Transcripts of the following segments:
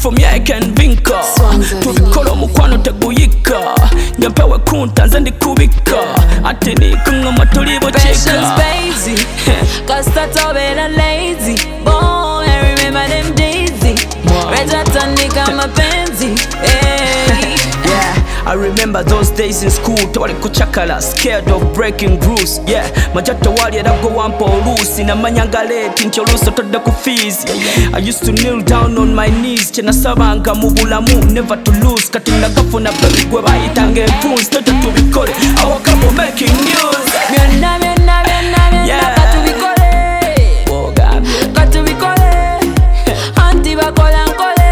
myeke nvinka tubikola omukwano teguyika nyempewe kunta nze ndikubika ati nikungoma tuli buchika kasitatobeera lazy boy I remember them days retatandika mapenzi yeah, I remember those days in school tewali kuchakala scared of breaking rules yeah majato wali erago wampa oluusi namanyanga leti nti oluusi otodde ku fees I used to kneel down on my knees kyenasabanga mu bulamu never to lose kati nagafuna baby gwe bayitanga enfunsi toja tubikole awakabo making news byonna byonna byonna byonna katubikole katubikole anti bakola nkole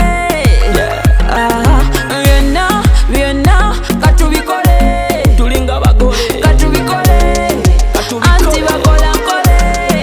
byonna byonna katubikole tulinga bagole katubikole anti bakola nkole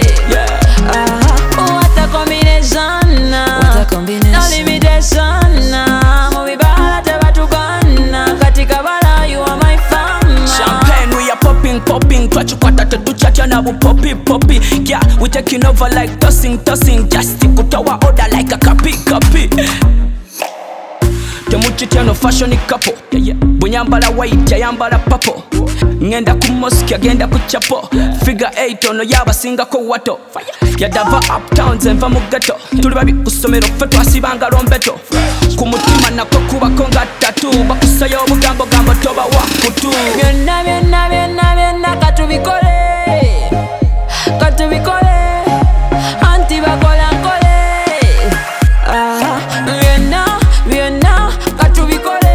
what a combination no limitation mu bibala tebatugana katika bala you are my fam champagne we are popping twachikwata tetuchacha nabo poppy yeah we taking over like tossing just kutawa order like a copy temuchitano fashion couple bunyambala white yambala purple ngenda ku mosque agenda ku chapel figure 8 ono yabasingako wato yadava uptowns enva mu ghetto tuli babi kusomero fe twasibanga lombeto ku mutima nako kubako nga tatu bakusayo obugambo gambo toba wakutu byonna byonna byonna byonna katubikole anti bakola nkole byonna byonna katubikole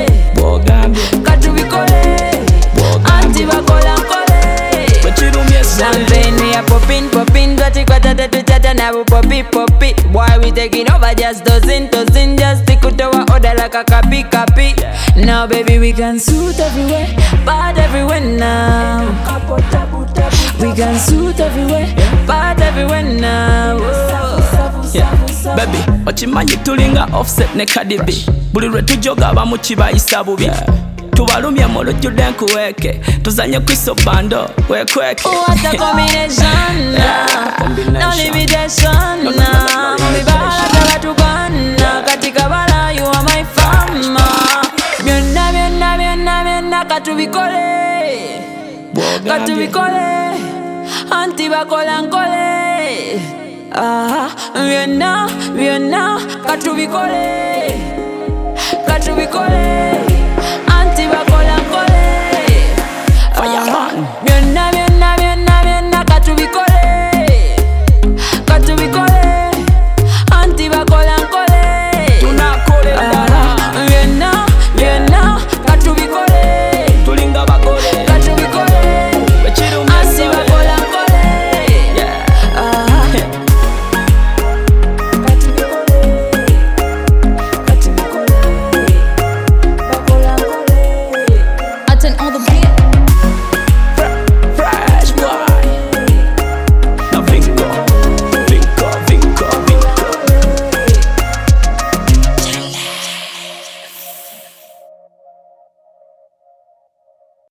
anti bakola nkole champagne we are popping twachikwata tetuchata nabo poppy boy we taking over just dozen just stick to our order like a copy now baby we can suit everywhere but everywhere now we can suit everywhere but everywhere now baby ochimanyi tulinga offset ne Cardi B buli lwe tujoga abamu kibayisa bubi tubalumye mu lujjudde nkuweeke tuzanye kwiso bando wekweke what a combination no limitation mubibala tebatugana katika bala you are my fam byonna byonna byonna byonna katubikole anti bakola nkole byonna byonna katubikole